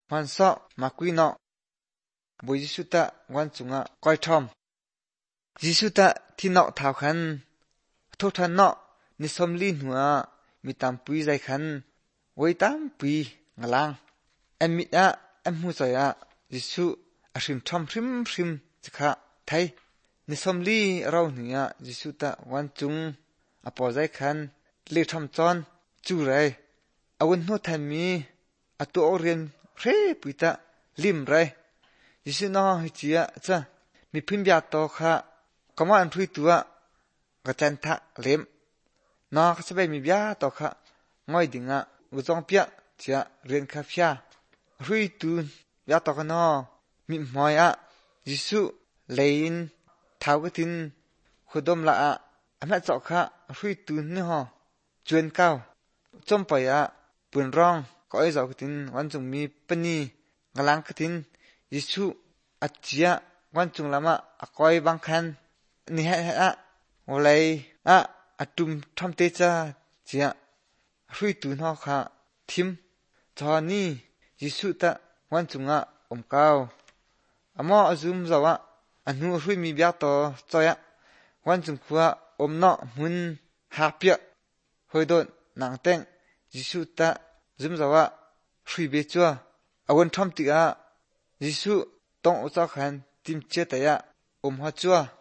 hoàn sọ mà quy nọ. Bố Giêsu ta quan chúng coi thom. Giêsu ta thì nọ thảo khăn. Thô thân nọ, ni xóm linh hùa, mi tam bùi dây khăn. Với tam bùi ngà lang. Em mít em hù dõi Giêsu rim thom rim chika thay. Ni xóm li rau nửa Giêsu ta quan chúng bỏ dây khăn. Lê thom chọn, chú rây. Wun hô thân mi, tu ô riêng rê bùi ta lim rây. Giêsu nó hi chia cha mi phim bia to kha kama an thui tua ga chan tha lem nó sẽ be mi bia to kha ngoi dinga u zong pia chia rian kha phia hui tu bia to no mi moi Giêsu lein thao cái tin khodom la ama cho kha hui tu ne ho chuan cao chom pai pun rong ko ai zo cái tin wan chung mi pani ngalang cái tin Giêsu chia quan chung lama coi băng khăn ni ha olay atum tham te cha chia hui tu no kha thim cho ni Giêsu ta quan chung cao amo azum zawa anu hui mi bia to choya quan chung khuwa no mun hapya hoi don nang teng Giêsu ta zum zawa hui be chua awon tham ti Giêsu tông cho khăn tìm chết tại hoa chua